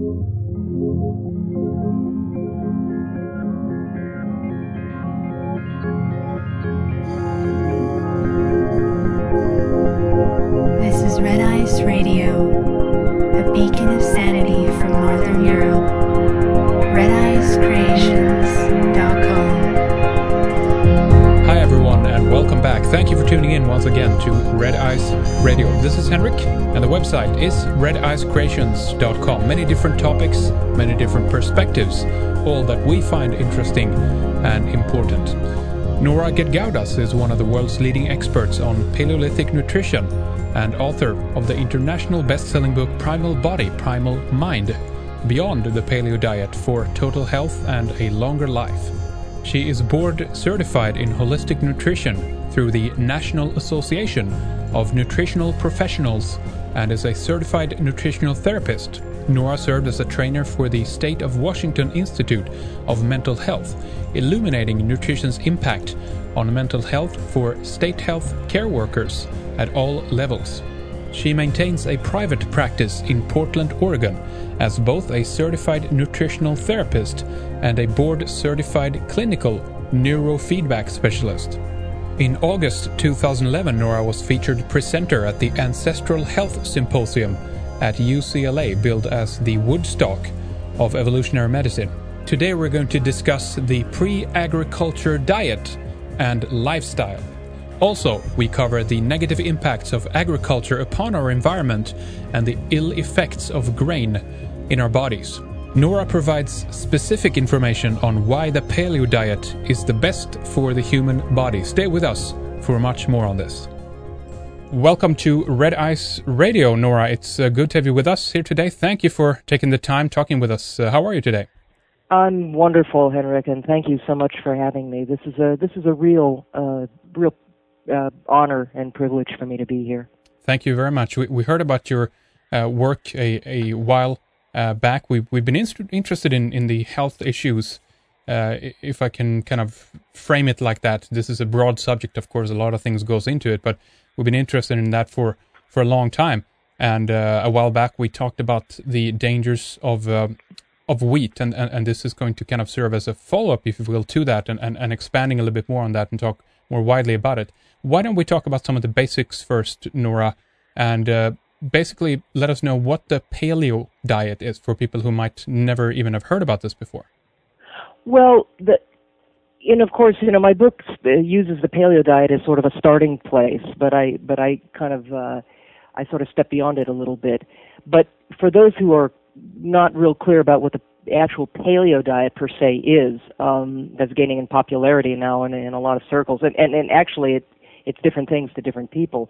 This is Red Ice Radio, a beacon of sanity from Northern Europe. RedIceCreations.com. Hi everyone and welcome back. Thank you for tuning in once again to Red Ice Radio. This is Henrik and the website is RedIceCreations.com. Many different topics, many different perspectives, all that we find interesting and important. Nora Gedgaudas is one of the world's leading experts on Paleolithic nutrition and author of the international best-selling book Primal Body, Primal Mind, Beyond the Paleo Diet for Total Health and a Longer Life. She is board certified in holistic nutrition through the National Association of Nutritional Professionals and is a certified nutritional therapist. Nora served as a trainer for the State of Washington Institute of Mental Health, illuminating nutrition's impact on mental health for state health care workers at all levels. She maintains a private practice in Portland, Oregon, as both a certified nutritional therapist and a board-certified clinical neurofeedback specialist. In August 2011, Nora was featured presenter at the Ancestral Health Symposium at UCLA, billed as the Woodstock of evolutionary medicine. Today we're going to discuss the pre-agriculture diet and lifestyle. Also, we cover the negative impacts of agriculture upon our environment and the ill effects of grain in our bodies. Nora provides specific information on why the paleo diet is the best for the human body. Stay with us for much more on this. Welcome to Red Ice Radio, Nora. It's good to have you with us here today. Thank you for taking the time talking with us. How are you today? I'm wonderful, Henrik, and thank you so much for having me. This is a real honor and privilege for me to be here. Thank you very much. We heard about your work a while back. We've been interested in the health issues. If I can kind of frame it like that, this is a broad subject. Of course, a lot of things goes into it, but we've been interested in that for a long time. And a while back, we talked about the dangers of wheat, and this is going to kind of serve as a follow-up, if you will, to that, and expanding a little bit more on that and talk more widely about it. Why don't we talk about some of the basics first, Nora, and basically let us know what the paleo diet is for people who might never even have heard about this before. Well, of course, my book uses the paleo diet as sort of a starting place, but I kind of I sort of step beyond it a little bit. But for those who are not real clear about what the actual paleo diet per se is, that's gaining in popularity now in a lot of circles, and actually it's different things to different people.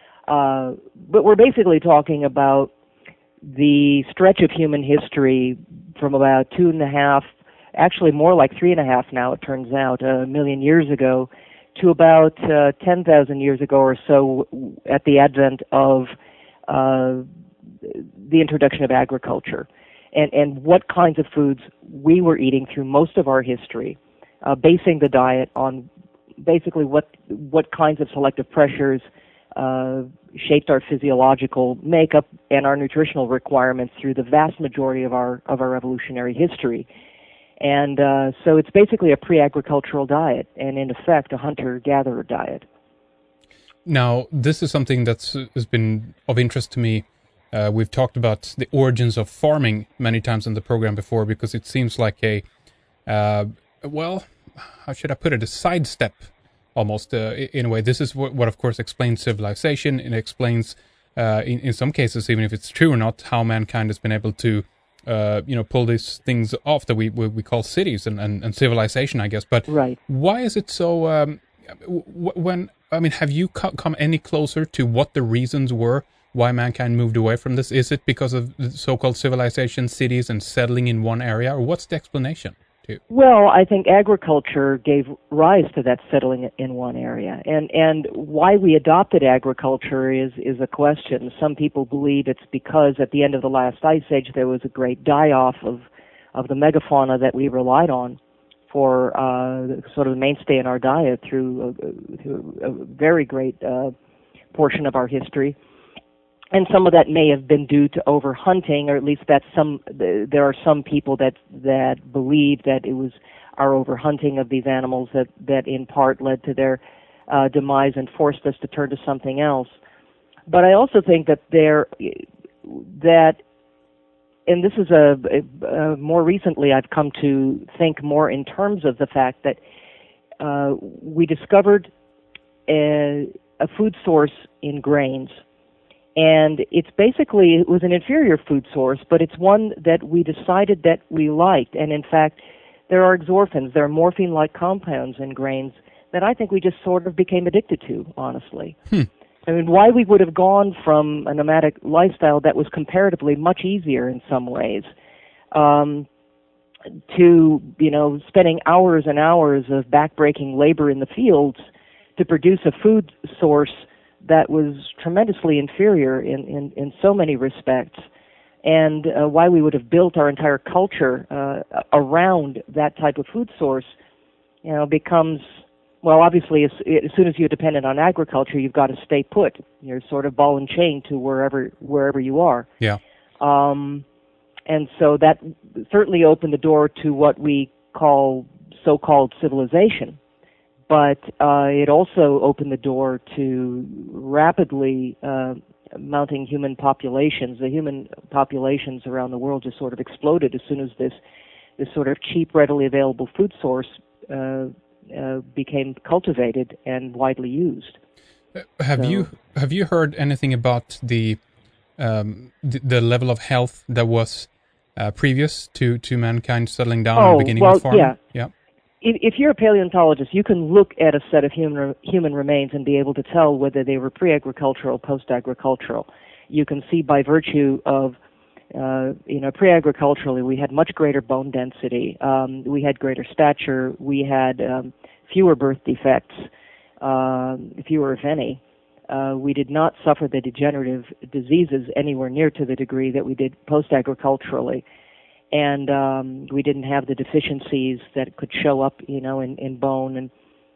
But we're basically talking about the stretch of human history from about 2.5, actually more like 3.5 now, it turns out, a million years ago, to about 10,000 years ago or so at the advent of the introduction of agriculture, and what kinds of foods we were eating through most of our history, basing the diet on basically what kinds of selective pressures shaped our physiological makeup and our nutritional requirements through the vast majority of our evolutionary history. And so it's basically a pre-agricultural diet, and in effect, a hunter-gatherer diet. Now, this is something has been of interest to me. We've talked about the origins of farming many times in the program before, because it seems like how should I put it, a sidestep almost in a way. This is what of course explains civilization. It explains, in some cases, even if it's true or not, how mankind has been able to pull these things off that we call cities and civilization, I guess. But right. Why is it so? Have you come any closer to what the reasons were why mankind moved away from this? Is it because of the so-called civilization, cities, and settling in one area, or what's the explanation? Well, I think agriculture gave rise to that settling in one area, and why we adopted agriculture is a question. Some people believe it's because at the end of the last ice age there was a great die-off of the megafauna that we relied on for sort of the mainstay in our diet through a very great portion of our history. and some of that may have been due to overhunting, or at least there are some people that believe that it was our overhunting of these animals that in part led to their demise and forced us to turn to something else. But I also think that and this is more recently I've come to think more in terms of the fact that we discovered a food source in grains, and it was an inferior food source, but it's one that we decided that we liked. And in fact, there are exorphins, there are morphine-like compounds in grains that I think we just sort of became addicted to, honestly. I mean, why we would have gone from a nomadic lifestyle that was comparatively much easier in some ways to, spending hours and hours of backbreaking labor in the fields to produce a food source that was tremendously inferior in so many respects, and why we would have built our entire culture around that type of food source, becomes, well, obviously, as soon as you're dependent on agriculture, you've got to stay put. You're sort of ball and chain to wherever you are. Yeah. And so that certainly opened the door to what we call so-called civilization. But it also opened the door to rapidly mounting human populations. The human populations around the world just sort of exploded as soon as this sort of cheap, readily available food source became cultivated and widely used. Have you heard anything about the level of health that was previous to mankind settling down and beginning with farming? Yeah. If you're a paleontologist, you can look at a set of human remains and be able to tell whether they were pre-agricultural, post-agricultural. You can see by virtue of, pre-agriculturally, we had much greater bone density. We had greater stature. We had fewer birth defects, fewer if any. We did not suffer the degenerative diseases anywhere near to the degree that we did post-agriculturally. And we didn't have the deficiencies that could show up, in bone,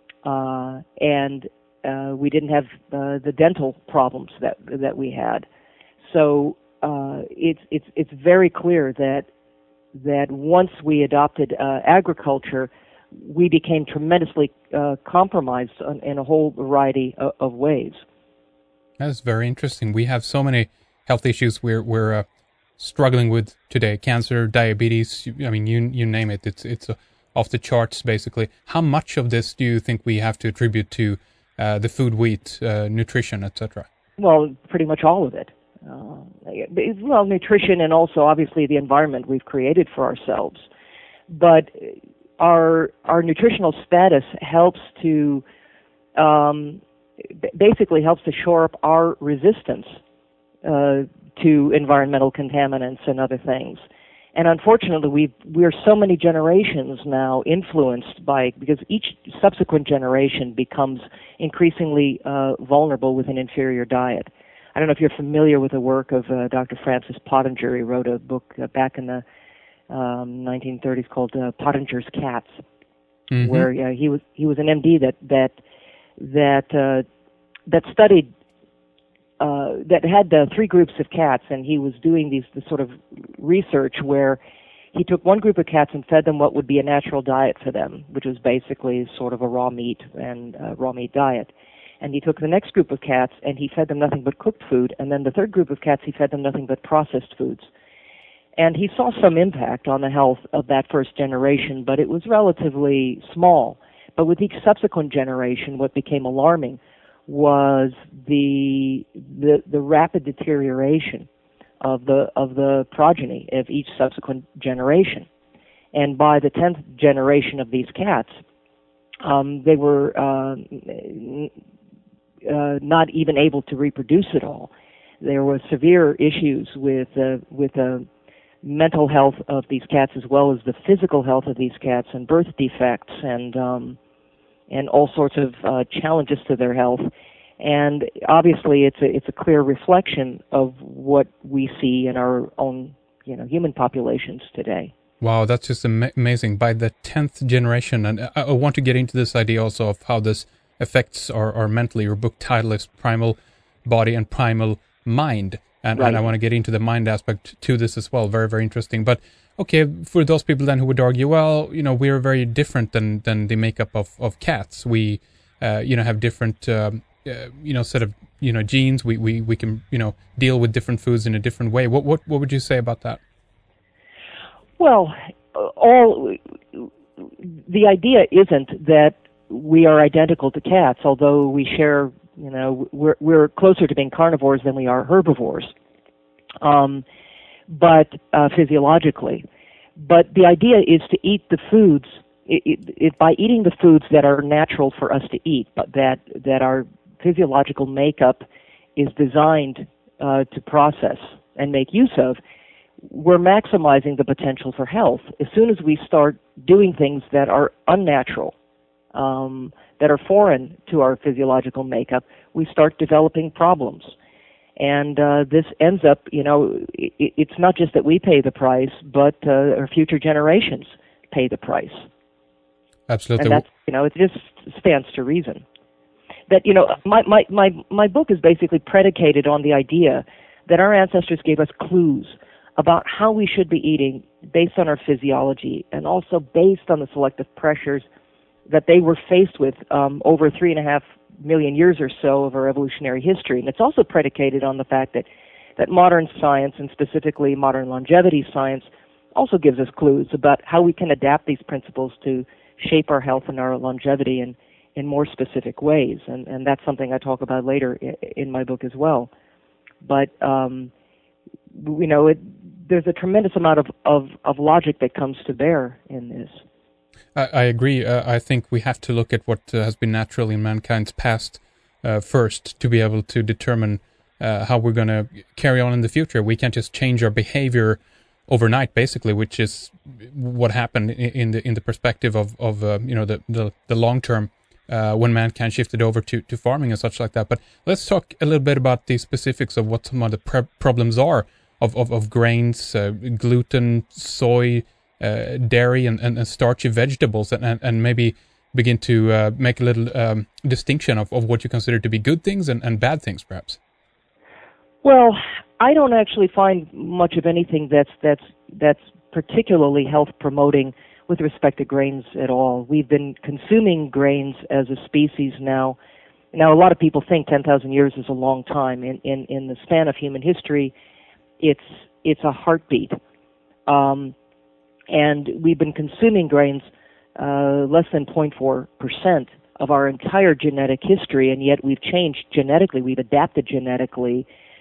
and we didn't have the dental problems that we had. So it's very clear that once we adopted agriculture, we became tremendously compromised in a whole variety of ways. That's very interesting. We have so many health issues we're struggling with today: cancer, diabetes. I mean, you name it. It's off the charts, basically. How much of this do you think we have to attribute to the food we eat, nutrition, etc.? Well, pretty much all of it. Nutrition, and also obviously the environment we've created for ourselves. But our nutritional status helps to basically helps to shore up our resistance to environmental contaminants and other things. And unfortunately, we're so many generations now influenced because each subsequent generation becomes increasingly vulnerable with an inferior diet. I don't know if you're familiar with the work of Dr. Francis Pottinger. He wrote a book back in the 1930s called Pottinger's Cats, where he was an MD that studied that had three groups of cats, and he was doing this sort of research where he took one group of cats and fed them what would be a natural diet for them, which was basically sort of a raw meat diet. And he took the next group of cats and he fed them nothing but cooked food, and then the third group of cats he fed them nothing but processed foods. And he saw some impact on the health of that first generation, but it was relatively small. But with each subsequent generation, what became alarming was the rapid deterioration of the progeny of each subsequent generation. And by the 10th generation of these cats, they were not even able to reproduce at all. There were severe issues with the mental health of these cats as well as the physical health of these cats, and birth defects and all sorts of challenges to their health. And obviously, it's a clear reflection of what we see in our own human populations today. Wow, that's just amazing. By the 10th generation, and I want to get into this idea also of how this affects our mentally. Your book title is Primal Body and Primal mind. And Right. I want to get into the mind aspect to this as well. Very, very interesting. But okay, for those people then who would argue, well, we're very different than the makeup of cats. We, have different, set of, genes. We can, deal with different foods in a different way. What would you say about that? Well, the idea isn't that we are identical to cats, although we share, we're closer to being carnivores than we are herbivores, but physiologically. But the idea is to eat the foods, by eating the foods that are natural for us to eat, but that our physiological makeup is designed to process and make use of, we're maximizing the potential for health. As soon as we start doing things that are unnatural, that are foreign to our physiological makeup, we start developing problems. And this ends up, it's not just that we pay the price, but our future generations pay the price. Absolutely. And that's, it just stands to reason. That, my book is basically predicated on the idea that our ancestors gave us clues about how we should be eating based on our physiology and also based on the selective pressures that they were faced with over 3.5 million years or so of our evolutionary history. And it's also predicated on the fact that modern science, and specifically modern longevity science, also gives us clues about how we can adapt these principles to shape our health and our longevity in more specific ways. And that's something I talk about later in my book as well. But, there's a tremendous amount of logic that comes to bear in this. I agree. I think we have to look at what has been natural in mankind's past first to be able to determine how we're going to carry on in the future. We can't just change our behavior overnight, basically, which is what happened in the perspective of the long term when mankind shifted over to farming and such like that. But let's talk a little bit about the specifics of what some of the problems are of grains, gluten, soy, dairy, and starchy vegetables, and maybe begin to make a little distinction of what you consider to be good things and bad things, perhaps. Well, I don't actually find much of anything that's particularly health promoting with respect to grains at all. We've been consuming grains as a species now. Now, a lot of people think 10,000 years is a long time. In the span of human history, it's a heartbeat. And we've been consuming grains less than 0.4% of our entire genetic history, and yet we've changed genetically. We've adapted genetically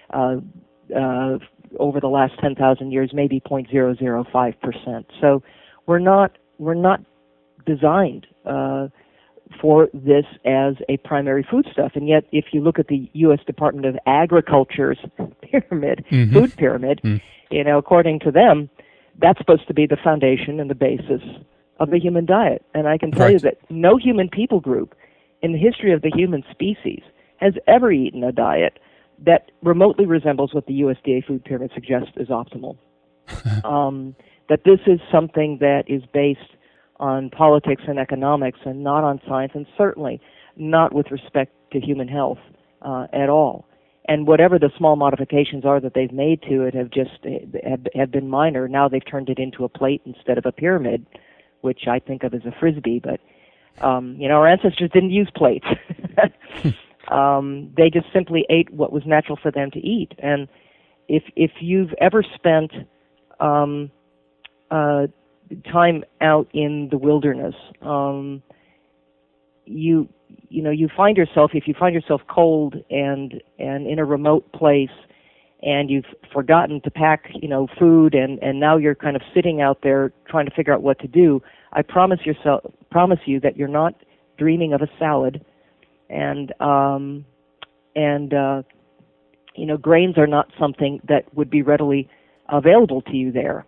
over the last 10,000 years, maybe 0.005%. So we're not designed for this as a primary foodstuff. And yet, if you look at the U.S. Department of Agriculture's pyramid, food pyramid, according to them, that's supposed to be the foundation and the basis of the human diet. And I can tell you that no human people group in the history of the human species has ever eaten a diet that remotely resembles what the USDA food pyramid suggests is optimal. That this is something that is based on politics and economics and not on science, and certainly not with respect to human health at all. And whatever the small modifications are that they've made to it have been minor. Now they've turned it into a plate instead of a pyramid, which I think of as a frisbee. But our ancestors didn't use plates. They just simply ate what was natural for them to eat. And if you've ever spent time out in the wilderness, you find yourself, if you find yourself cold and in a remote place, and you've forgotten to pack, food, and now you're kind of sitting out there trying to figure out what to do, I promise you that you're not dreaming of a salad, and grains are not something that would be readily available to you there.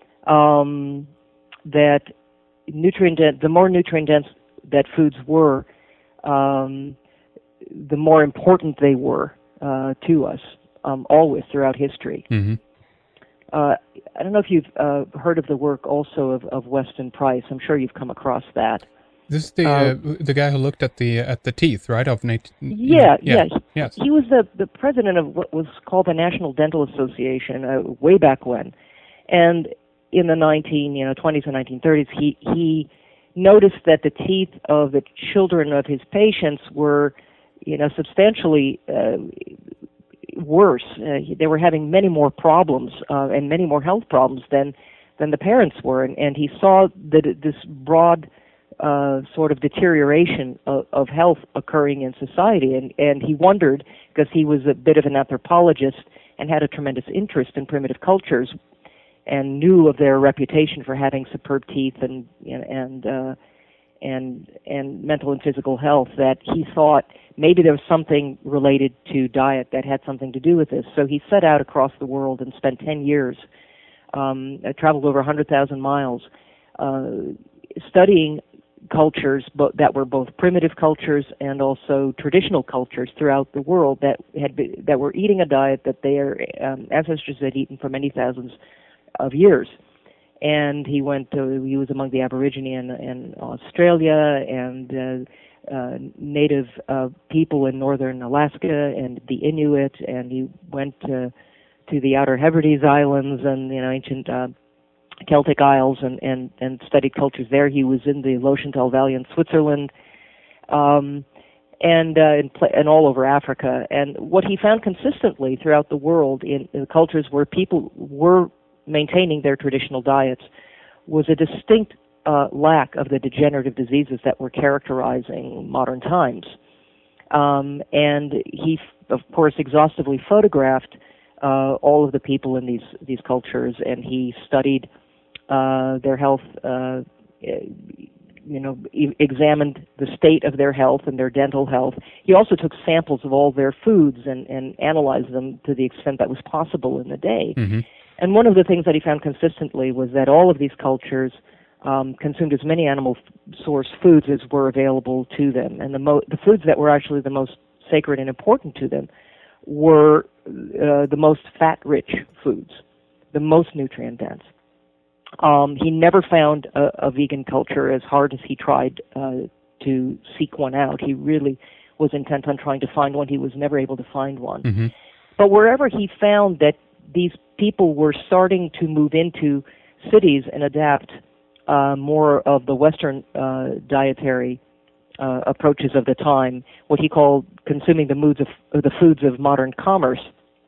That the more nutrient dense that foods were, the more important they were to us, always throughout history. Mm-hmm. I don't know if you've heard of the work also of Weston Price. I'm sure you've come across that. This is the guy who looked at the teeth, right? Of Nate. Yes. He was the president of what was called the National Dental Association way back when, and in the 1920s and 1930s, he noticed that the teeth of the children of his patients were, substantially worse. They were having many more problems and many more health problems than the parents were, and he saw that this broad sort of deterioration of health occurring in society, and he wondered, because he was a bit of an anthropologist and had a tremendous interest in primitive cultures, and knew of their reputation for having superb teeth and mental and physical health, that he thought maybe there was something related to diet that had something to do with this. So he set out across the world and spent 10 years, traveled over 100,000 miles, studying cultures that were both primitive cultures and also traditional cultures throughout the world that were eating a diet that their ancestors had eaten for many thousands of years. And he was among the Aborigine in Australia and native people in northern Alaska and the Inuit, and he went to the Outer Hebrides Islands and ancient Celtic Isles and studied cultures there. He was in the Loschental Valley in Switzerland, and all over Africa. And what he found consistently throughout the world in the cultures where people were maintaining their traditional diets was a distinct lack of the degenerative diseases that were characterizing modern times. And he, of course, exhaustively photographed all of the people in these cultures, and he studied their health, examined the state of their health and their dental health. He also took samples of all their foods and analyzed them to the extent that was possible in the day. Mm-hmm. And one of the things that he found consistently was that all of these cultures consumed as many animal source foods as were available to them. And the foods that were actually the most sacred and important to them were the most fat-rich foods, the most nutrient-dense. He never found a vegan culture, as hard as he tried to seek one out. He really was intent on trying to find one. He was never able to find one. Mm-hmm. But wherever he found that these people were starting to move into cities and adapt more of the Western dietary approaches of the time, what he called consuming the foods of modern commerce,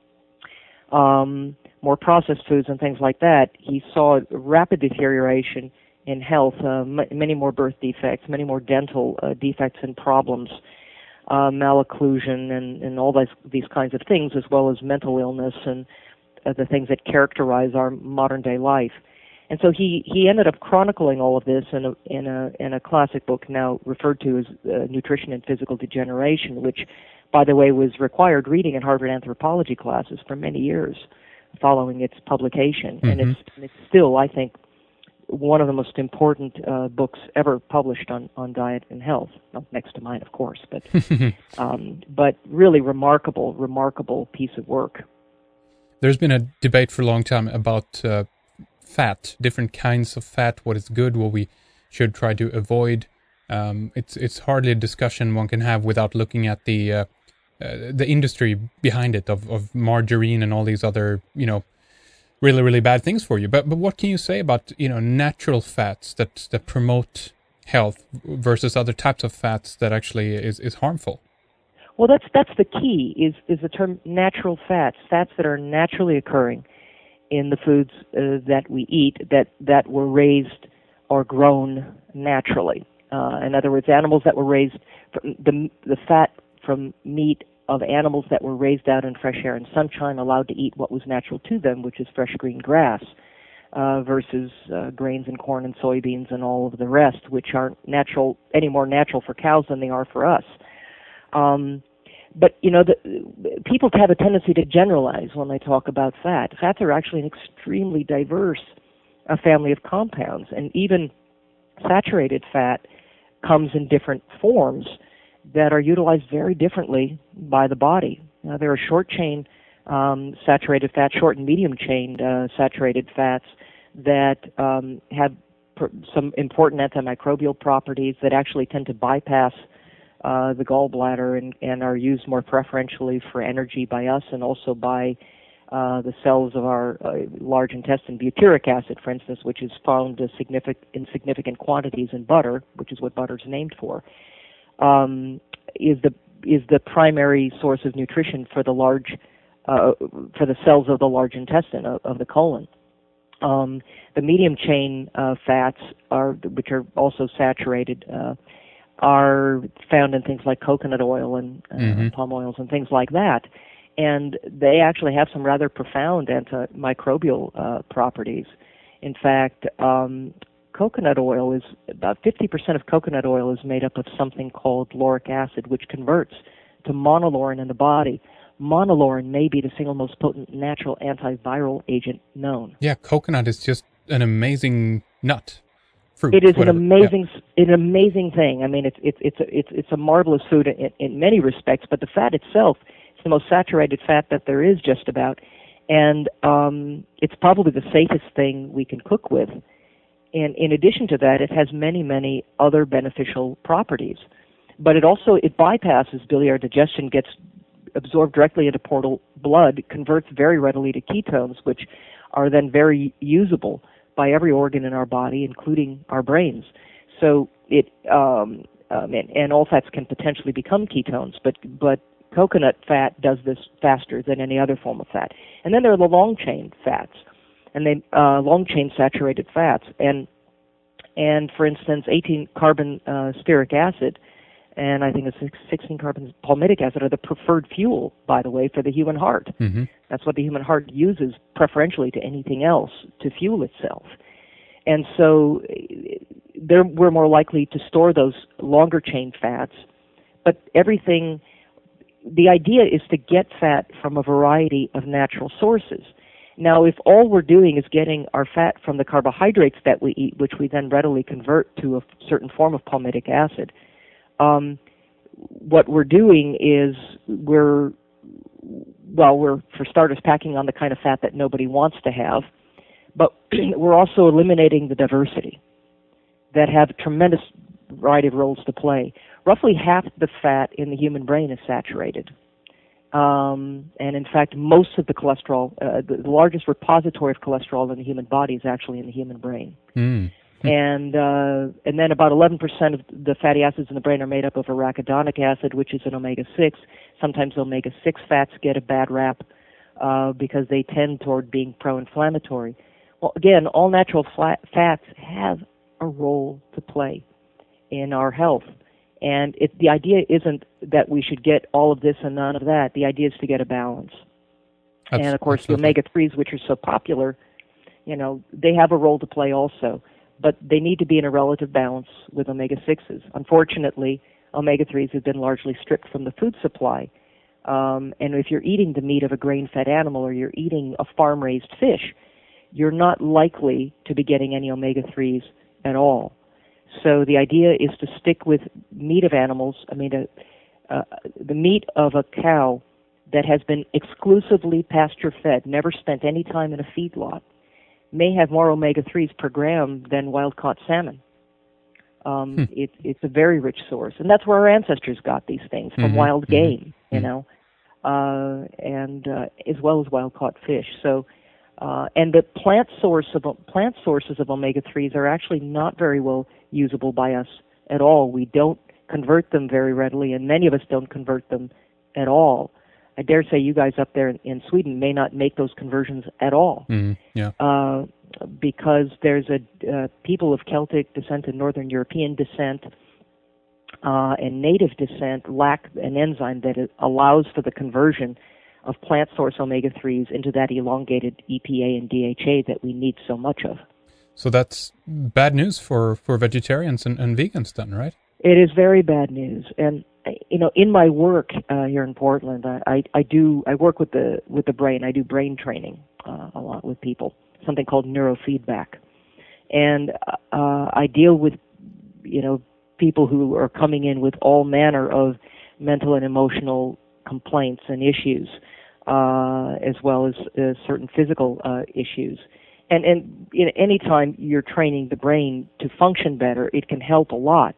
more processed foods and things like that, he saw rapid deterioration in health, many more birth defects, many more dental defects and problems, malocclusion and all these kinds of things, as well as mental illness and the things that characterize our modern day life. And so he ended up chronicling all of this in a classic book now referred to as Nutrition and Physical Degeneration, which, by the way, was required reading in Harvard anthropology classes for many years following its publication. Mm-hmm. And it's still, I think, one of the most important books ever published on diet and health. Well, next to mine, of course, but really remarkable piece of work. There's been a debate for a long time about fat, different kinds of fat, what is good, what we should try to avoid. It's hardly a discussion one can have without looking at the industry behind it of margarine and all these other, really, really bad things for you. But what can you say about, natural fats that promote health versus other types of fats that actually is harmful? Well, that's the key, is the term natural fats that are naturally occurring in the foods that we eat, that were raised or grown naturally. In other words, animals that were raised, the fat from meat of animals that were raised out in fresh air and sunshine, allowed to eat what was natural to them, which is fresh green grass, versus grains and corn and soybeans and all of the rest, which aren't any more natural for cows than they are for us. But, people have a tendency to generalize when they talk about fat. Fats are actually an extremely diverse family of compounds, and even saturated fat comes in different forms that are utilized very differently by the body. There are short-chain saturated fats, short and medium-chain saturated fats that have some important antimicrobial properties that actually tend to bypass the gallbladder and are used more preferentially for energy by us and also by the cells of our large intestine. Butyric acid, for instance, which is found in significant quantities in butter, which is what butter is named for, is the primary source of nutrition for the cells of the large intestine of the colon. The medium chain fats, which are also saturated, are found in things like coconut oil and palm oils and things like that. And they actually have some rather profound antimicrobial properties. In fact, coconut oil is about 50% of coconut oil is made up of something called lauric acid, which converts to monolaurin in the body. Monolaurin may be the single most potent natural antiviral agent known. Yeah, coconut is just an amazing nut. Fruit, it is whatever. an amazing thing. I mean, it's a marvelous food in many respects, but the fat itself is the most saturated fat that there is, just about, and it's probably the safest thing we can cook with. And in addition to that, it has many, many other beneficial properties. But it bypasses biliary digestion, gets absorbed directly into portal blood, converts very readily to ketones, which are then very usable by every organ in our body, including our brains. So and all fats can potentially become ketones, but coconut fat does this faster than any other form of fat. And then there are the long chain fats, and they long chain saturated fats, and for instance, 18 carbon stearic acid, and I think it's 16 carbon palmitic acid are the preferred fuel, by the way, for the human heart. Mm-hmm. That's what the human heart uses preferentially to anything else to fuel itself. And so we're more likely to store those longer chain fats. But the idea is to get fat from a variety of natural sources. Now, if all we're doing is getting our fat from the carbohydrates that we eat, which we then readily convert to a certain form of palmitic acid, what we're doing is we're, for starters, packing on the kind of fat that nobody wants to have, but we're also eliminating the diversity that have a tremendous variety of roles to play. Roughly half the fat in the human brain is saturated. And in fact, most of the cholesterol, the largest repository of cholesterol in the human body is actually in the human brain. Mm. And then about 11% of the fatty acids in the brain are made up of arachidonic acid, which is an omega-6. Sometimes omega-6 fats get a bad rap because they tend toward being pro-inflammatory. Well, again, all natural fats have a role to play in our health. And the idea isn't that we should get all of this and none of that. The idea is to get a balance. And, of course, the omega-3s, which are so popular, they have a role to play also. But they need to be in a relative balance with omega-6s. Unfortunately, omega-3s have been largely stripped from the food supply. And if you're eating the meat of a grain-fed animal or you're eating a farm-raised fish, you're not likely to be getting any omega-3s at all. So the idea is to stick with meat of animals. I mean, the meat of a cow that has been exclusively pasture-fed, never spent any time in a feedlot, may have more omega-3s per gram than wild-caught salmon. It's a very rich source. And that's where our ancestors got these things, from wild game, and as well as wild-caught fish. So, and the plant sources of omega-3s are actually not very well usable by us at all. We don't convert them very readily, and many of us don't convert them at all. I dare say you guys up there in Sweden may not make those conversions at all, because there's people of Celtic descent and Northern European descent and native descent lack an enzyme that allows for the conversion of plant source omega-3s into that elongated EPA and DHA that we need so much of. So that's bad news for vegetarians and vegans then, right? It is very bad news. And in my work here in Portland, I work with the brain. I do brain training a lot with people, something called neurofeedback, and I deal with people who are coming in with all manner of mental and emotional complaints and issues, as well as certain physical issues. and any time you're training the brain to function better, it can help a lot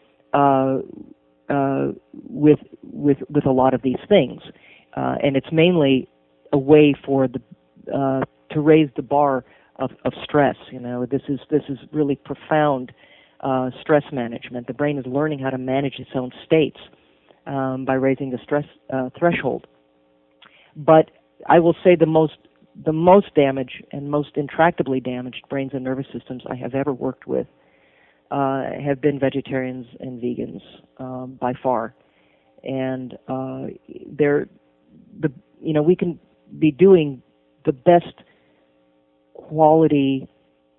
with a lot of these things, and it's mainly a way for the to raise the bar of stress. This is really profound stress management. The brain is learning how to manage its own states by raising the stress threshold. But I will say the most damaged and most intractably damaged brains and nervous systems I have ever worked with have been vegetarians and vegans by far, and we can be doing the best quality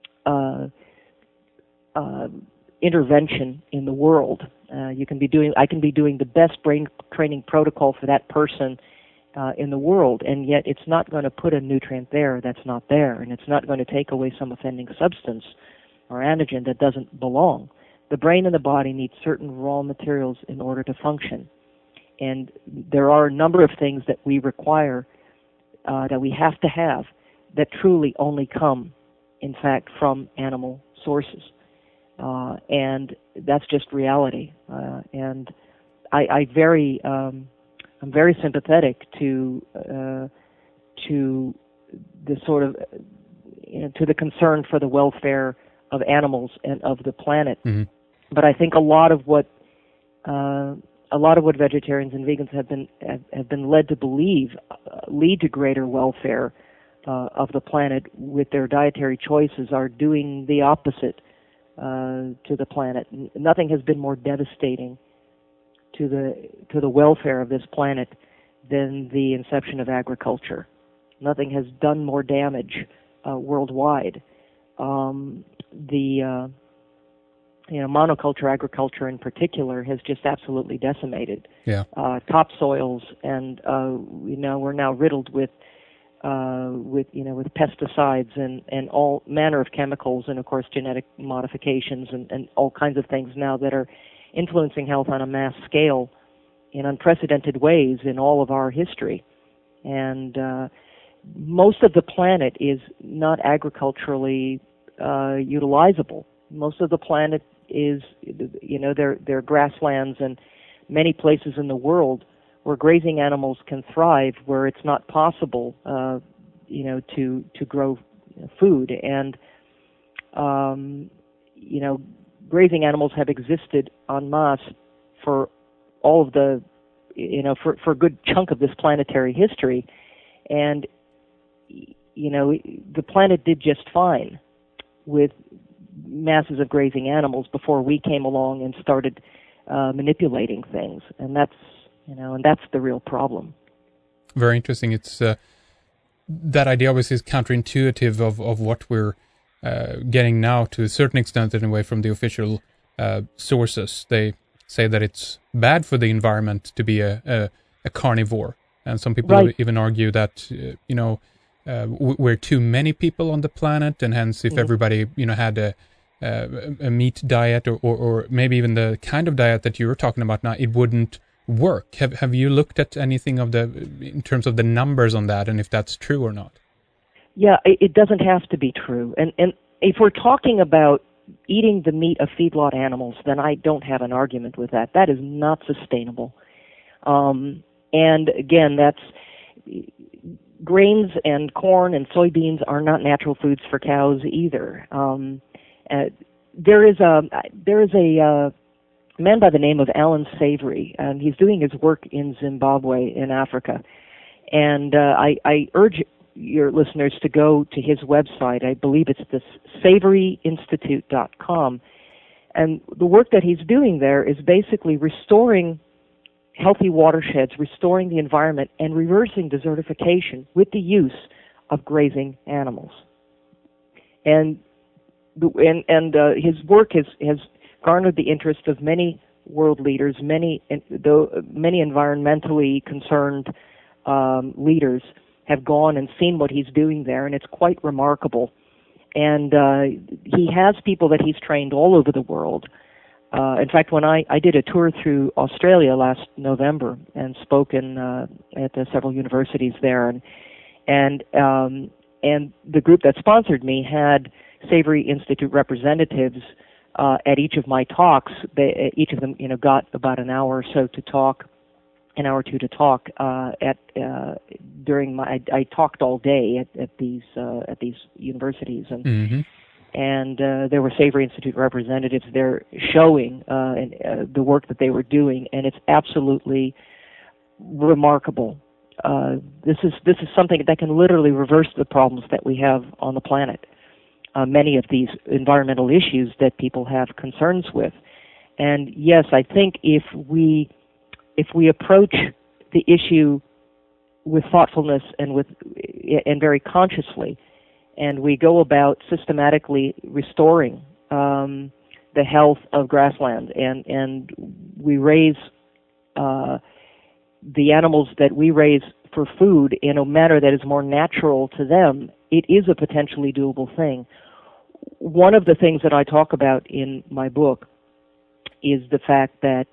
intervention in the world. I can be doing the best brain training protocol for that person in the world, and yet it's not going to put a nutrient there that's not there, and it's not going to take away some offending substance or antigen that doesn't belong. The brain and the body need certain raw materials in order to function, and there are a number of things that we require, that we have to have, that truly only come, in fact, from animal sources. And that's just reality. And I'm very sympathetic to the sort of, to the concern for the welfare of animals and of the planet. Mm-hmm. But I think a lot of what vegetarians and vegans have been led to believe lead to greater welfare of the planet with their dietary choices are doing the opposite to the planet. Nothing has been more devastating to the welfare of this planet than the inception of agriculture. Nothing has done more damage worldwide. Monoculture agriculture in particular has just absolutely decimated topsoils, and we're now riddled with pesticides and all manner of chemicals, and of course genetic modifications and all kinds of things now that are influencing health on a mass scale in unprecedented ways in all of our history. And most of the planet is not agriculturally utilizable. Most of the planet is, there are grasslands and many places in the world where grazing animals can thrive, where it's not possible, to grow food. And, grazing animals have existed en masse for all of the, for a good chunk of this planetary history. And, the planet did just fine with masses of grazing animals before we came along and started manipulating things. And that's the real problem. Very interesting. It's that idea obviously is counterintuitive of what we're getting now to a certain extent anyway from the official sources. They say that it's bad for the environment to be a carnivore, and some people even argue that we're too many people on the planet, and hence if everybody had a meat diet or maybe even the kind of diet that you were talking about now, it wouldn't work. Have you looked at anything in terms of the numbers on that, and if that's true or not? Yeah, it doesn't have to be true. And if we're talking about eating the meat of feedlot animals, then I don't have an argument with that. That is not sustainable. And again, grains and corn and soybeans are not natural foods for cows either. There is a man by the name of Alan Savory, and he's doing his work in Zimbabwe in Africa. And I urge your listeners to go to his website. I believe it's the SavoryInstitute.com. And the work that he's doing there is basically restoring healthy watersheds, restoring the environment, and reversing desertification with the use of grazing animals. And his work has garnered the interest of many world leaders, many environmentally concerned leaders have gone and seen what he's doing there, and it's quite remarkable. And he has people that he's trained all over the world. In fact, when I did a tour through Australia last November and spoke at several universities there, and And the group that sponsored me had Savory Institute representatives at each of my talks. Each of them, got about an hour or so to talk, an hour or two to talk. During I talked all day at these universities, and there were Savory Institute representatives there showing the work that they were doing, and it's absolutely remarkable. This is something that can literally reverse the problems that we have on the planet. Many of these environmental issues that people have concerns with, and yes, I think if we approach the issue with thoughtfulness and very consciously, and we go about systematically restoring the health of grassland, and we raise the animals that we raise for food in a manner that is more natural to them, it is a potentially doable thing. One of the things that I talk about in my book is the fact that,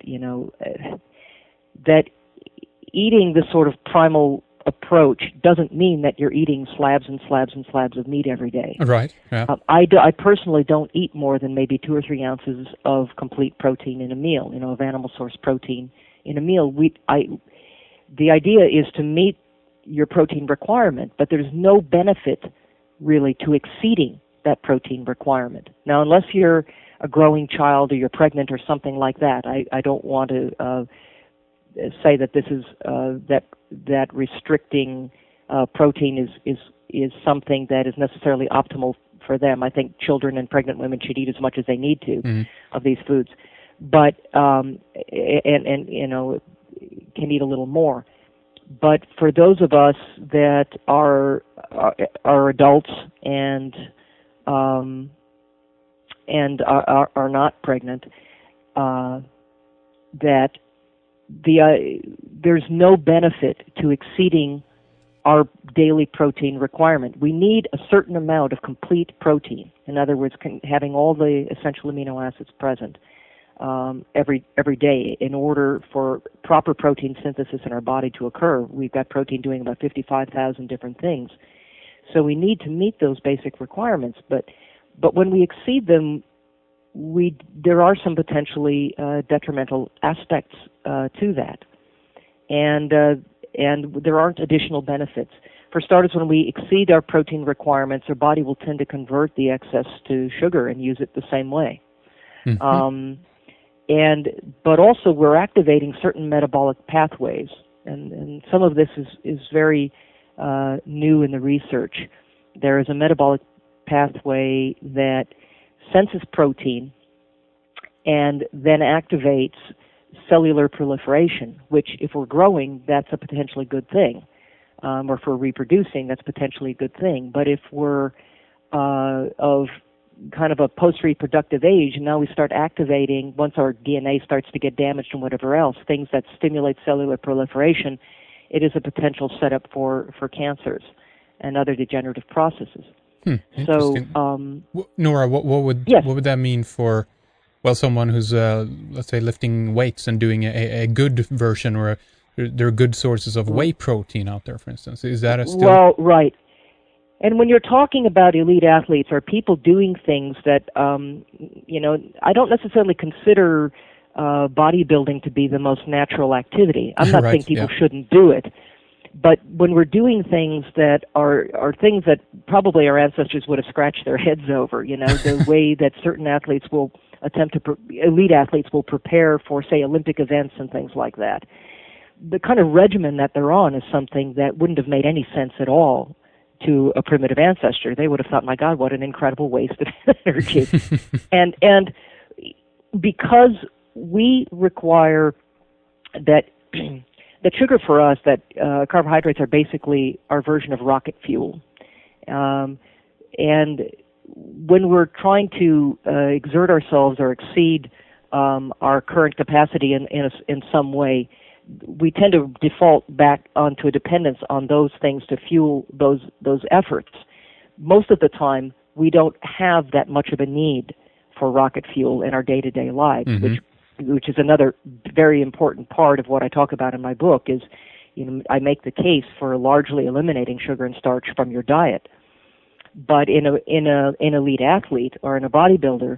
that eating this sort of primal approach doesn't mean that you're eating slabs and slabs and slabs of meat every day. Right. Yeah. I personally don't eat more than maybe 2 or 3 ounces of complete protein in a meal, of animal source protein in a meal. The idea is to meet your protein requirement, but there's no benefit really to exceeding that protein requirement. Now, unless you're a growing child or you're pregnant or something like that, I don't want to say that this is that restricting protein is something that is necessarily optimal for them. I think children and pregnant women should eat as much as they need to of these foods, but and can eat a little more. But for those of us that are adults and are not pregnant, that there's no benefit to exceeding our daily protein requirement. We need a certain amount of complete protein. In other words, having all the essential amino acids present every day in order for proper protein synthesis in our body to occur. We've got protein doing about 55,000 different things. So we need to meet those basic requirements. But when we exceed them, there are some potentially detrimental aspects to that, and there aren't additional benefits. For starters, when we exceed our protein requirements, our body will tend to convert the excess to sugar and use it the same way. But also we're activating certain metabolic pathways, and some of this is very new in the research. There is a metabolic pathway that senses protein and then activates cellular proliferation, which if we're growing, that's a potentially good thing. Or if we're reproducing, that's potentially a good thing. But if we're of kind of a post-reproductive age, and now we start activating, once our DNA starts to get damaged and whatever else, things that stimulate cellular proliferation, it is a potential setup for cancers and other degenerative processes. So, Nora, what would that mean for, someone who's, let's say, lifting weights and doing a good version, or there are good sources of whey protein out there, for instance? Is that still... Well, right. And when you're talking about elite athletes or people doing things that, I don't necessarily consider bodybuilding to be the most natural activity. I'm not saying people shouldn't do it. But when we're doing things that are things that probably our ancestors would have scratched their heads over, the way that certain athletes will elite athletes will prepare for, say, Olympic events and things like that. The kind of regimen that they're on is something that wouldn't have made any sense at all to a primitive ancestor. They would have thought, my God, what an incredible waste of energy. and because we require that sugar for us, that carbohydrates are basically our version of rocket fuel. And when we're trying to exert ourselves or exceed our current capacity in some way, we tend to default back onto a dependence on those things to fuel those efforts. Most of the time, we don't have that much of a need for rocket fuel in our day-to-day lives, which is another very important part of what I talk about in my book. Is I make the case for largely eliminating sugar and starch from your diet. But in an elite athlete or in a bodybuilder,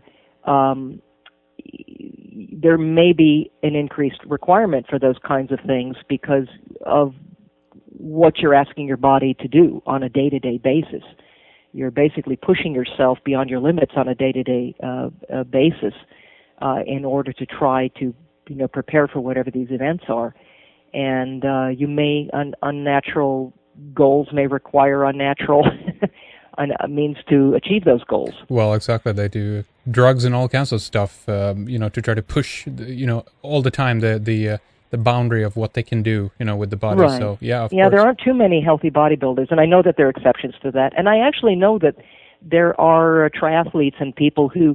there may be an increased requirement for those kinds of things because of what you're asking your body to do on a day-to-day basis. You're basically pushing yourself beyond your limits on a day-to-day basis in order to try to, prepare for whatever these events are. And you may unnatural goals may require unnatural means to achieve those goals. Well, exactly. They do drugs and all kinds of stuff, to try to push, all the time the boundary of what they can do, with the body. Right. So, of course. There aren't too many healthy bodybuilders, and I know that there are exceptions to that. And I actually know that there are triathletes and people who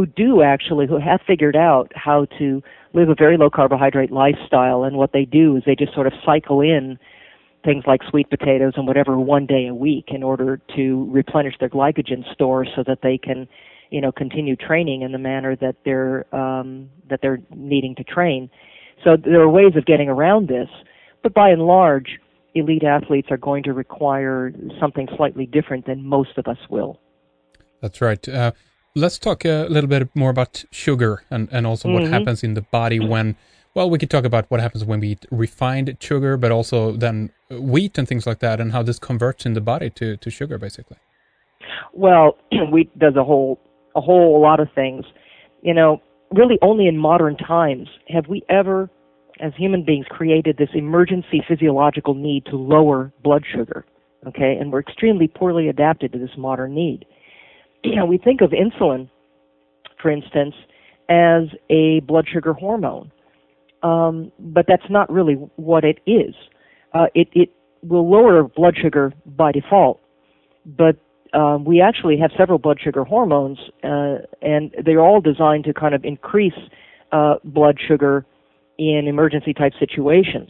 have figured out how to live a very low carbohydrate lifestyle, and what they do is they just sort of cycle in things like sweet potatoes and whatever one day a week in order to replenish their glycogen stores so that they can, continue training in the manner that they're needing to train. So there are ways of getting around this, but by and large, elite athletes are going to require something slightly different than most of us will. That's right. Let's talk a little bit more about sugar and also what happens in the body when, well, we could talk about what happens when we eat refined sugar, but also then wheat and things like that, and how this converts in the body to sugar, basically. Well, wheat does a whole lot of things. Really only in modern times have we ever, as human beings, created this emergency physiological need to lower blood sugar, okay? And we're extremely poorly adapted to this modern need. We think of insulin, for instance, as a blood sugar hormone, but that's not really what it is. It will lower blood sugar by default, but we actually have several blood sugar hormones, and they're all designed to kind of increase blood sugar in emergency-type situations.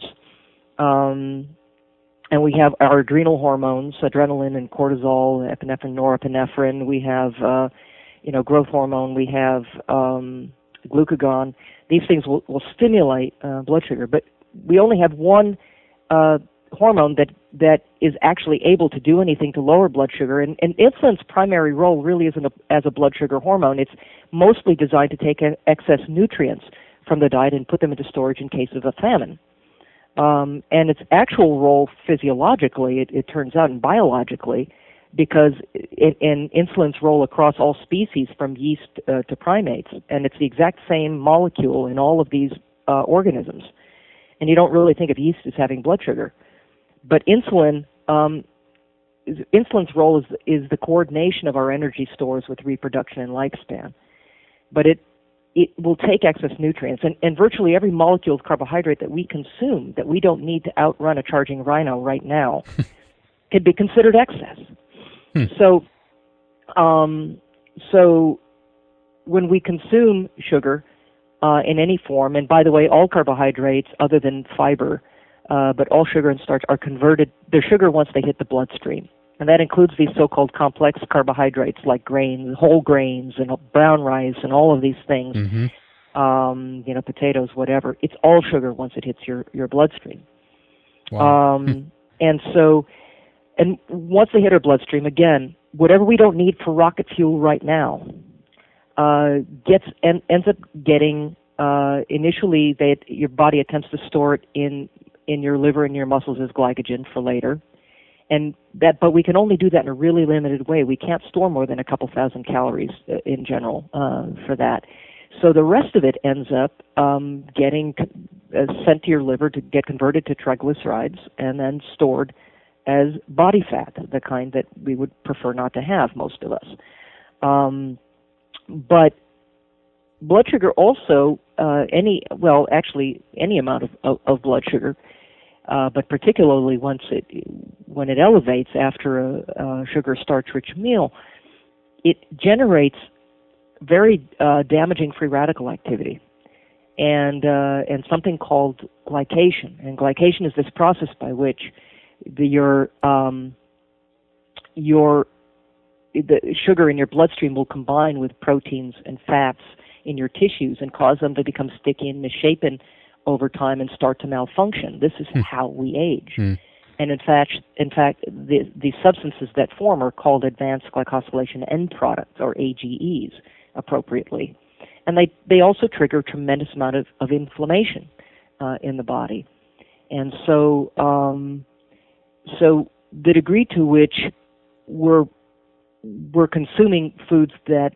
And we have our adrenal hormones, adrenaline and cortisol, epinephrine, norepinephrine. We have, growth hormone. We have glucagon. These things will stimulate blood sugar, but we only have one hormone that is actually able to do anything to lower blood sugar. And insulin's primary role really isn't as a blood sugar hormone. It's mostly designed to take excess nutrients from the diet and put them into storage in case of a famine. And its actual role physiologically, it turns out, and biologically, because in insulin's role across all species from yeast to primates, and it's the exact same molecule in all of these organisms. And you don't really think of yeast as having blood sugar. But insulin's role is the coordination of our energy stores with reproduction and lifespan. But it will take excess nutrients, and virtually every molecule of carbohydrate that we consume that we don't need to outrun a charging rhino right now could be considered excess. So when we consume sugar in any form, and by the way, all carbohydrates other than fiber, but all sugar and starch are converted. They're sugar once they hit the bloodstream. And that includes these so-called complex carbohydrates like grains, whole grains, and brown rice, and all of these things, potatoes, whatever. It's all sugar once it hits your bloodstream. Wow. And once they hit our bloodstream, again, whatever we don't need for rocket fuel right now ends up getting, initially your body attempts to store it in your liver and your muscles as glycogen for later. But we can only do that in a really limited way. We can't store more than a couple thousand calories in general for that. So the rest of it ends up getting sent to your liver to get converted to triglycerides and then stored as body fat, the kind that we would prefer not to have, most of us. But blood sugar also, any amount of blood sugar, but particularly when it elevates after a sugar starch-rich meal, it generates very damaging free radical activity, and something called glycation. And glycation is this process by which the sugar in your bloodstream will combine with proteins and fats in your tissues and cause them to become sticky and misshapen over time and start to malfunction. This is how we age. And in fact, the substances that form are called advanced glycosylation end products, or AGEs, appropriately. And they also trigger a tremendous amount of inflammation in the body. And so the degree to which we're consuming foods that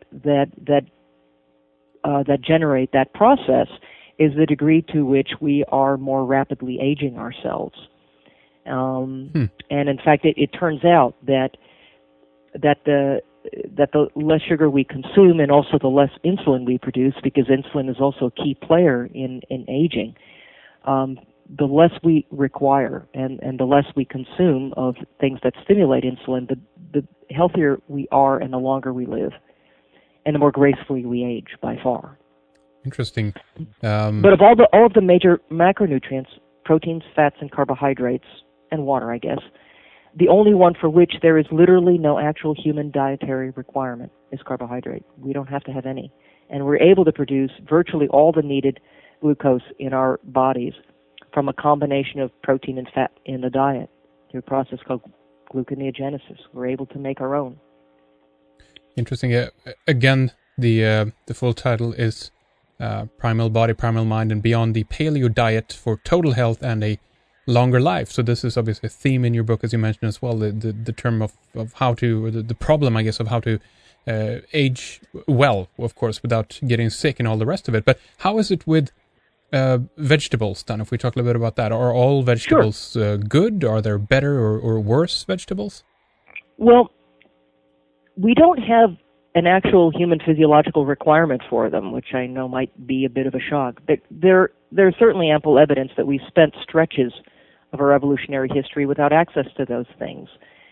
generate that process is the degree to which we are more rapidly aging ourselves. And in fact, it turns out that the less sugar we consume and also the less insulin we produce, because insulin is also a key player in aging, the less we require and the less we consume of things that stimulate insulin, the healthier we are and the longer we live, and the more gracefully we age by far. Interesting. But of all of the major macronutrients, proteins, fats, and carbohydrates, and water, I guess, the only one for which there is literally no actual human dietary requirement is carbohydrate. We don't have to have any. And we're able to produce virtually all the needed glucose in our bodies from a combination of protein and fat in the diet through a process called gluconeogenesis. We're able to make our own. Interesting. Again, the full title is Primal Body, Primal Mind, and Beyond: The Paleo Diet for Total Health and a Longer Life. So this is obviously a theme in your book, as you mentioned as well, the term of how to, or the problem, I guess, of how to age well, of course, without getting sick and all the rest of it. But how is it with vegetables, then, if we talk a little bit about that? Are all vegetables good? Are there better or worse vegetables? Well, we don't have an actual human physiological requirement for them, which I know might be a bit of a shock. But there's certainly ample evidence that we spent stretches of our evolutionary history without access to those things.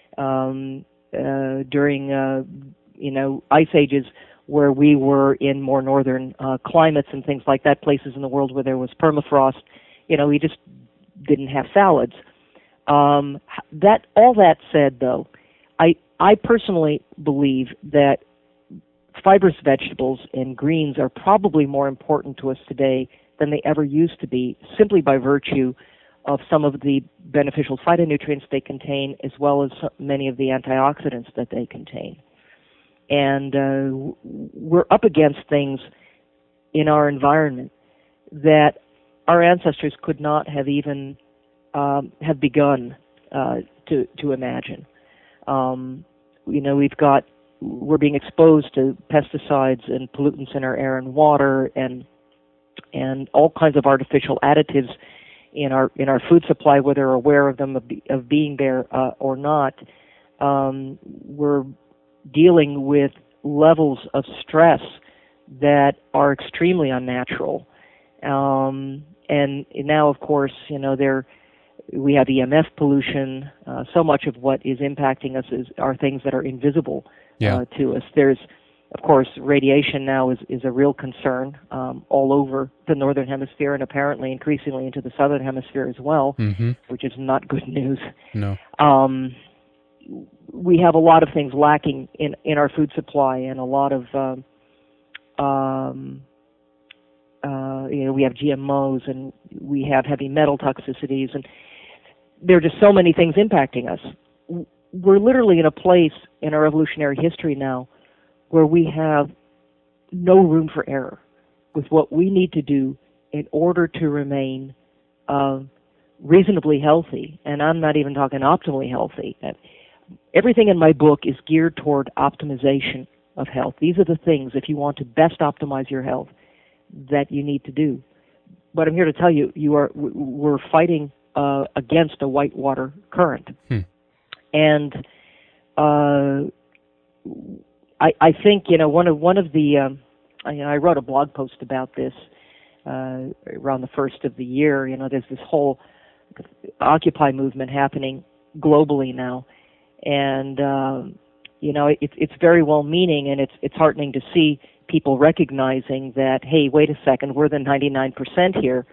During ice ages, where we were in more northern climates and things like that, places in the world where there was permafrost, we just didn't have salads. All that said, though, I personally believe that fibrous vegetables and greens are probably more important to us today than they ever used to be, simply by virtue of some of the beneficial phytonutrients they contain, as well as many of the antioxidants that they contain. And we're up against things in our environment that our ancestors could not have even have begun to imagine. We're being exposed to pesticides and pollutants in our air and water, and all kinds of artificial additives in our food supply, whether we're aware of them of being there or not. We're dealing with levels of stress that are extremely unnatural, and now, of course, we have EMF pollution. So much of what is impacting us are things that are invisible to us. There's, of course, radiation now is a real concern all over the northern hemisphere, and apparently increasingly into the southern hemisphere as well, which is not good news. No. We have a lot of things lacking in our food supply, and a lot of we have GMOs, and we have heavy metal toxicities, and there are just so many things impacting us. We're literally in a place in our evolutionary history now where we have no room for error with what we need to do in order to remain reasonably healthy. And I'm not even talking optimally healthy. Everything in my book is geared toward optimization of health. These are the things, if you want to best optimize your health, that you need to do. But I'm here to tell you, we're fighting against a whitewater current. And I think one of the I wrote a blog post about this around the first of the year. There's this whole Occupy movement happening globally now, and it's very well meaning, and it's heartening to see people recognizing that, hey, wait a second, we're the 99% here.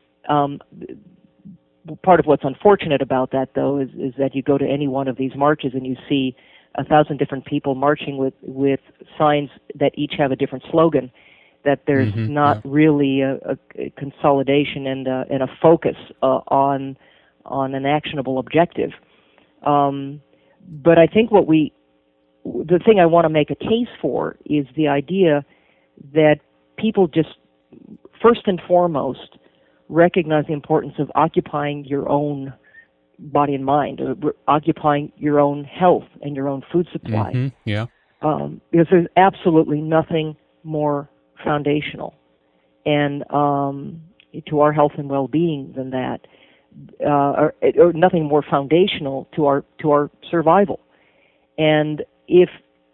Part of what's unfortunate about that, though, is that you go to any one of these marches and you see 1,000 different people marching with signs that each have a different slogan, that there's not really a consolidation and a focus on an actionable objective. But I think the thing I want to make a case for is the idea that people just first and foremost recognize the importance of occupying your own body and mind, occupying your own health and your own food supply. Mm-hmm. Yeah. Because there's absolutely nothing more foundational and to our health and well-being than that, or nothing more foundational to our survival. And if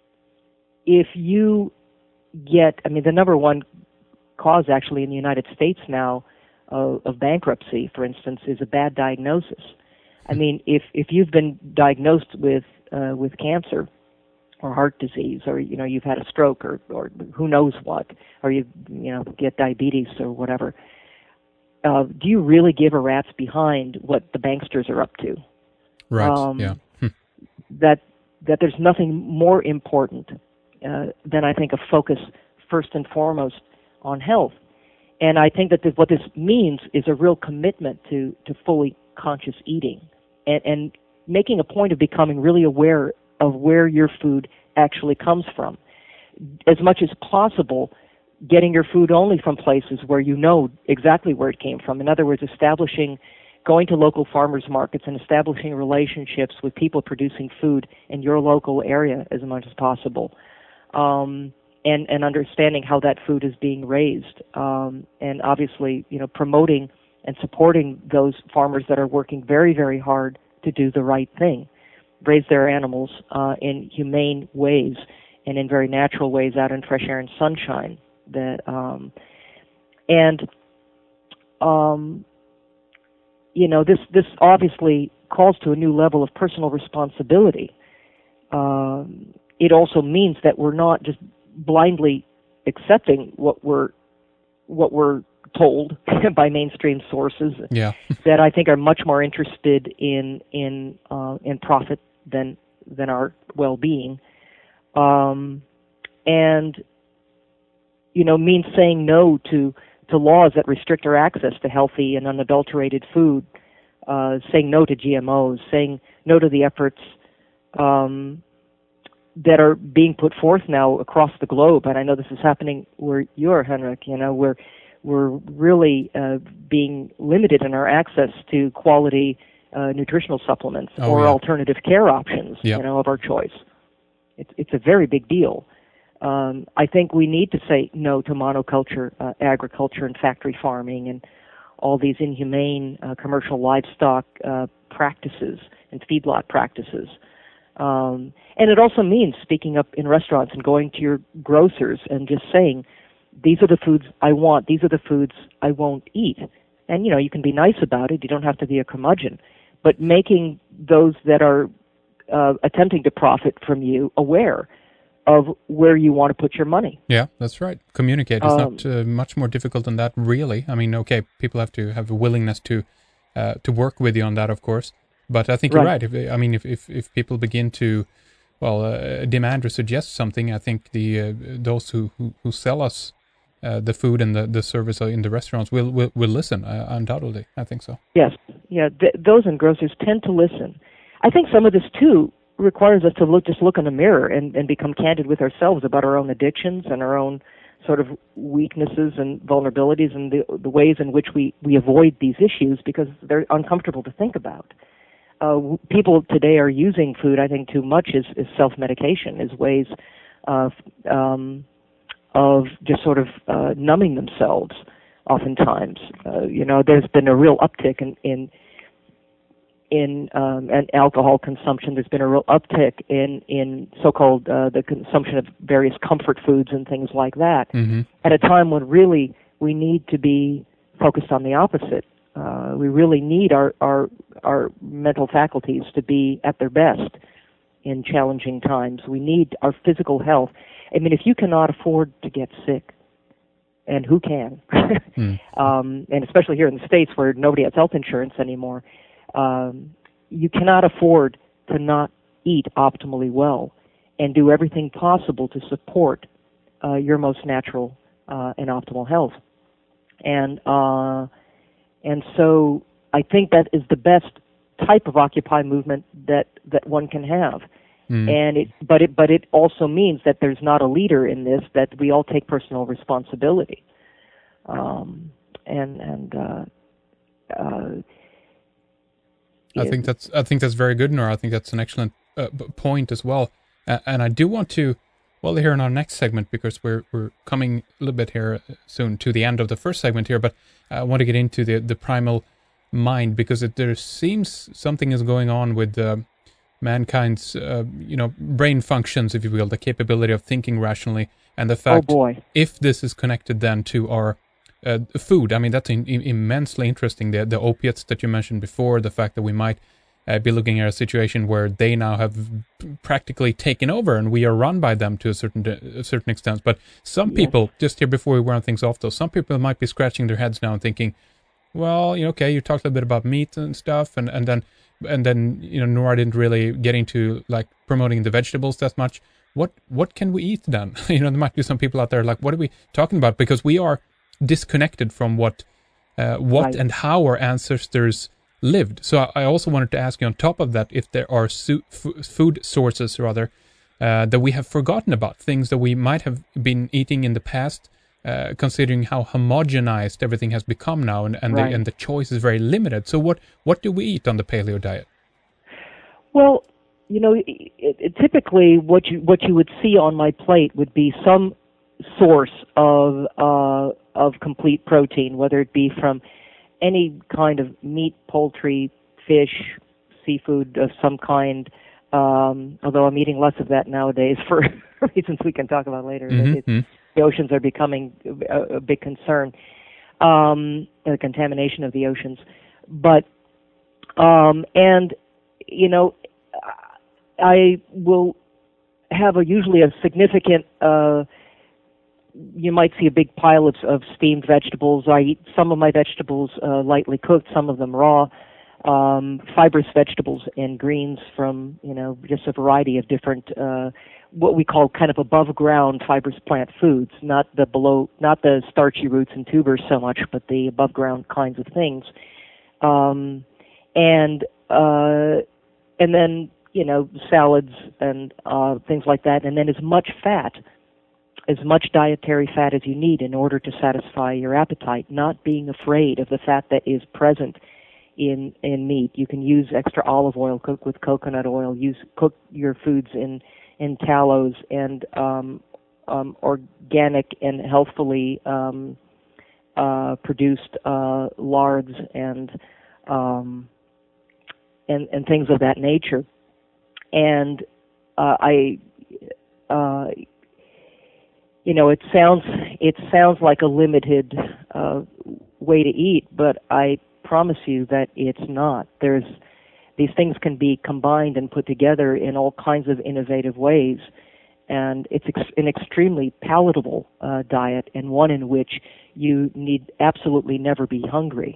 you get, the number one cause actually in the United States now of bankruptcy, for instance, is a bad diagnosis. If you've been diagnosed with cancer or heart disease, or you've had a stroke, or who knows what, or you get diabetes or whatever, do you really give a rat's behind what the banksters are up to? Right. Yeah. That there's nothing more important than, I think, a focus first and foremost on health. And I think that what this means is a real commitment to fully conscious eating and making a point of becoming really aware of where your food actually comes from. As much as possible, getting your food only from places where you know exactly where it came from. In other words, going to local farmers markets and establishing relationships with people producing food in your local area as much as possible, and understanding how that food is being raised, and obviously, promoting and supporting those farmers that are working very, very hard to do the right thing, raise their animals in humane ways and in very natural ways out in fresh air and sunshine. This obviously calls to a new level of personal responsibility. It also means that we're not just blindly accepting what we're told by mainstream sources. Yeah. That I think are much more interested in profit than our well-being, and means saying no to laws that restrict our access to healthy and unadulterated food, saying no to GMOs, saying no to the efforts that are being put forth now across the globe. And I know this is happening where you are, Henrik. We're really being limited in our access to quality nutritional supplements alternative care options, of our choice. It's a very big deal. I think we need to say no to monoculture agriculture and factory farming and all these inhumane commercial livestock practices and feedlot practices. And it also means speaking up in restaurants and going to your grocers and just saying, these are the foods I want, these are the foods I won't eat. And, you can be nice about it. You don't have to be a curmudgeon. But making those that are attempting to profit from you aware of where you want to put your money. Yeah, that's right. Communicate. It's not much more difficult than that, really. Okay, people have to have a willingness to work with you on that, of course. But I think you're right. If people begin to, demand or suggest something, I think those who sell us the food and the service in the restaurants will listen. Undoubtedly, I think so. Yes, those in grocers tend to listen. I think some of this too requires us to look in the mirror and become candid with ourselves about our own addictions and our own sort of weaknesses and vulnerabilities and the ways in which we avoid these issues because they're uncomfortable to think about. People today are using food, I think, too much as self-medication, as ways of just sort of numbing themselves. Oftentimes, there's been a real uptick in alcohol consumption. There's been a real uptick in so-called the consumption of various comfort foods and things like that. Mm-hmm. At a time when really we need to be focused on the opposite. We really need our mental faculties to be at their best in challenging times. We need our physical health. If you cannot afford to get sick, and who can, and especially here in the States where nobody has health insurance anymore, you cannot afford to not eat optimally well and do everything possible to support your most natural and optimal health. And so I think that is the best type of Occupy movement that one can have. And but it also means that there's not a leader in this, that we all take personal responsibility. I think that's very good, Nora. I think that's an excellent point as well. And I do want to, well, here in our next segment, because we're coming a little bit here soon to the end of the first segment here, but I want to get into the primal mind, because there seems something is going on with mankind's brain functions, if you will, the capability of thinking rationally, and the fact if this is connected then to our food. I mean, that's immensely interesting. The opiates that you mentioned before, the fact that we might be looking at a situation where they now have practically taken over and we are run by them to a certain extent. But some people, just here before we round things off though, some people might be scratching their heads now and thinking, well, okay, you talked a little bit about meat and stuff, and then Nora didn't really get into like promoting the vegetables that much. What can we eat then? There might be some people out there like, what are we talking about? Because we are disconnected from what right. and how our ancestors lived. So I also wanted to ask you on top of that, if there are food sources rather that we have forgotten about, things that we might have been eating in the past, considering how homogenized everything has become now, and right. the choice is very limited. So what do we eat on the paleo diet? Well, typically what you would see on my plate would be some source of complete protein, whether it be from any kind of meat, poultry, fish, seafood of some kind, although I'm eating less of that nowadays for reasons we can talk about later. Mm-hmm. The oceans are becoming a big concern, the contamination of the oceans. But, I will have usually a significant, you might see a big pile of steamed vegetables. I eat some of my vegetables lightly cooked, some of them raw, fibrous vegetables and greens from, just a variety of different, what we call kind of above ground fibrous plant foods, not the starchy roots and tubers so much, but the above ground kinds of things. And then, salads and things like that, and then as much dietary fat as you need in order to satisfy your appetite, not being afraid of the fat that is present in meat. You can use extra olive oil, cook with coconut oil, cook your foods in tallows and organic and healthfully produced lards and things of that nature. And it sounds like a limited way to eat, but I promise you that it's not. These things can be combined and put together in all kinds of innovative ways, and it's an extremely palatable diet, and one in which you need absolutely never be hungry.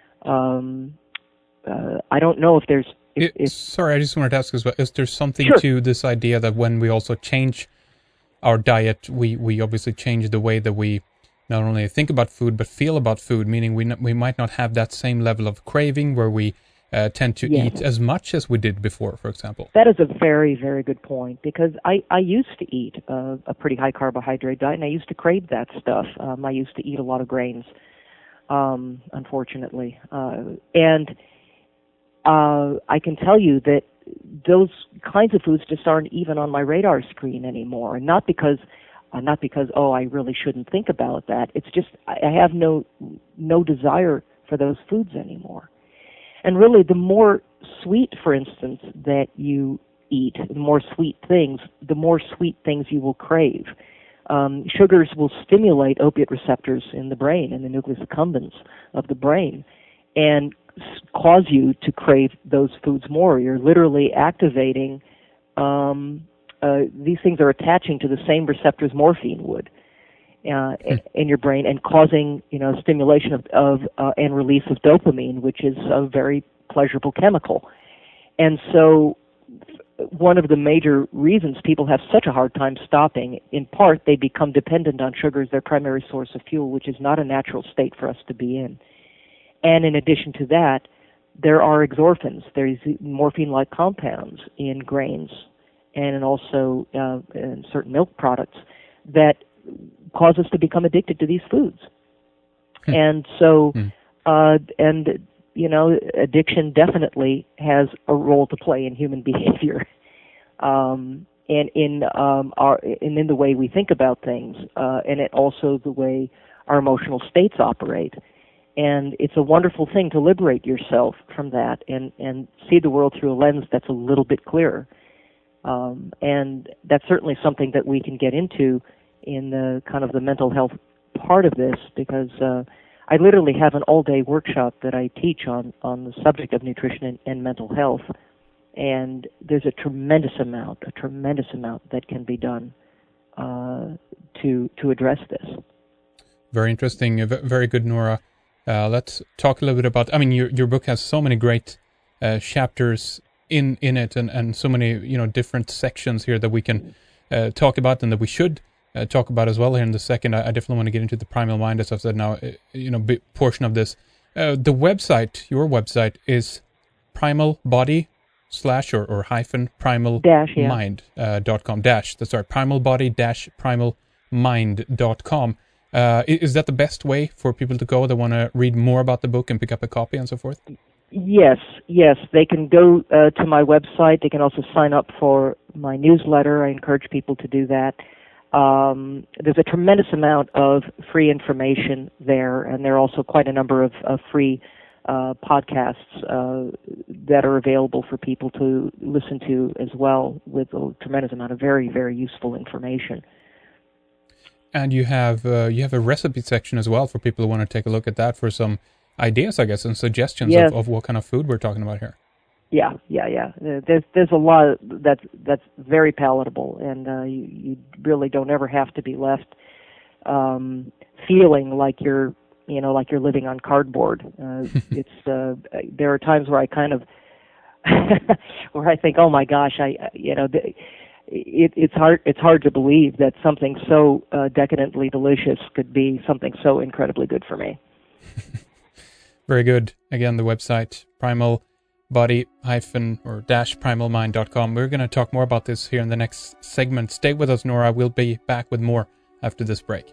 I don't know if there's... Sorry, I just wanted to ask as well, is there something Sure. to this idea that when we also change our diet, we obviously change the way that we not only think about food, but feel about food, meaning we might not have that same level of craving where we tend to eat as much as we did before, for example? That is a very, very good point, because I used to eat a pretty high carbohydrate diet, and I used to crave that stuff. I used to eat a lot of grains, unfortunately. And I can tell you that those kinds of foods just aren't even on my radar screen anymore. And not because I really shouldn't think about that. It's just I have no desire for those foods anymore. And really, the more sweet, for instance, that you eat, the more sweet things you will crave. Sugars will stimulate opiate receptors in the brain, in the nucleus accumbens of the brain, and cause you to crave those foods more. You're literally activating, these things are attaching to the same receptors morphine would in your brain, and causing, stimulation of and release of dopamine, which is a very pleasurable chemical. And so one of the major reasons people have such a hard time stopping, in part, they become dependent on sugar as their primary source of fuel, which is not a natural state for us to be in. And in addition to that, there are exorphins. There's morphine-like compounds in grains and also in certain milk products that cause us to become addicted to these foods. And so, addiction definitely has a role to play in human behavior, and in the way we think about things, and it also the way our emotional states operate. And it's a wonderful thing to liberate yourself from that and see the world through a lens that's a little bit clearer. And that's certainly something that we can get into in the kind of the mental health part of this, because I literally have an all-day workshop that I teach on the subject of nutrition and mental health, and there's a tremendous amount that can be done to address this. Very interesting, very good, Nora. Let's talk a little bit about, your book has so many great chapters in it, and so many different sections here that we can talk about and that we should talk about as well here in the second. I definitely want to get into the primal mind, as I've said now, big portion of this. The website, your website, is primalbody/ or hyphen primalmind.com primalbody-primalmind.com. Is that the best way for people to go that want to read more about the book and pick up a copy and so forth? Yes. They can go to my website. They can also sign up for my newsletter. I encourage people to do that. There's a tremendous amount of free information there, and there are also quite a number of free podcasts that are available for people to listen to as well, with a tremendous amount of very, very useful information. And you have a recipe section as well for people who want to take a look at that for some ideas, I guess, and suggestions of what kind of food we're talking about here. Yeah. There's a lot that's very palatable, and you really don't ever have to be left feeling like you're living on cardboard. It's there are times where I kind of where I think, oh my gosh, it's hard to believe that something so decadently delicious could be something so incredibly good for me. Very good. Again, the website primalbody-primalmind.com. We're going to talk more about this here in the next segment. Stay with us, Nora. We'll be back with more after this break.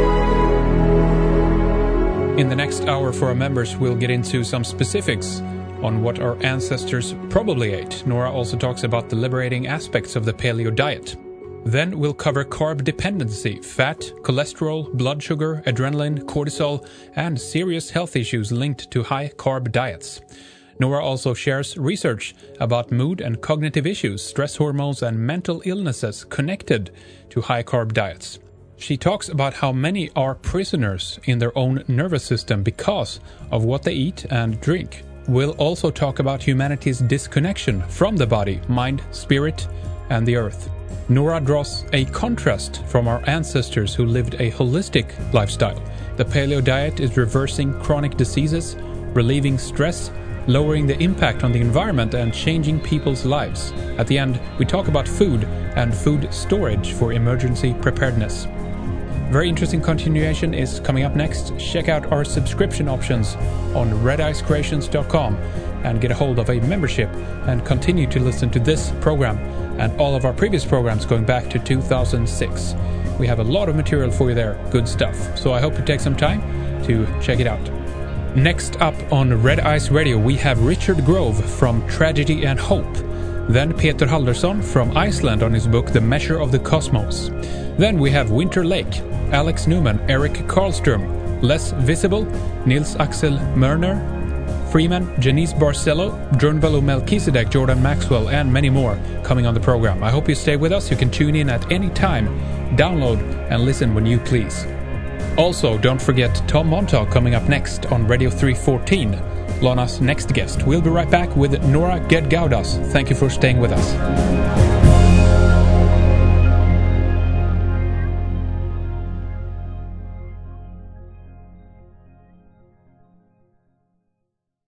In the next hour for our members, we'll get into some specifics on what our ancestors probably ate. Nora also talks about the liberating aspects of the paleo diet. Then we'll cover carb dependency, fat, cholesterol, blood sugar, adrenaline, cortisol, and serious health issues linked to high carb diets. Nora also shares research about mood and cognitive issues, stress hormones, and mental illnesses connected to high carb diets. She talks about how many are prisoners in their own nervous system because of what they eat and drink. We'll also talk about humanity's disconnection from the body, mind, spirit, and the earth. Nora draws a contrast from our ancestors who lived a holistic lifestyle. The paleo diet is reversing chronic diseases, relieving stress, lowering the impact on the environment, and changing people's lives. At the end, we talk about food and food storage for emergency preparedness. Very interesting continuation is coming up next. Check out our subscription options on redicecreations.com and get a hold of a membership and continue to listen to this program and all of our previous programs going back to 2006. We have a lot of material for you there, good stuff. So I hope you take some time to check it out. Next up on Red Ice Radio, we have Richard Grove from Tragedy and Hope. Then Peter Haldarsson from Iceland on his book The Measure of the Cosmos. Then we have Winter Lake, Alex Newman, Eric Karlström, Less Visible, Nils Axel Mörner, Freeman, Janice Barcelo, Jurnvalo Melchizedek, Jordan Maxwell, and many more coming on the program. I hope you stay with us. You can tune in at any time, download, and listen when you please. Also, don't forget Tom Montauk coming up next on Radio 314, Lana's next guest. We'll be right back with Nora Gedgaudas. Thank you for staying with us.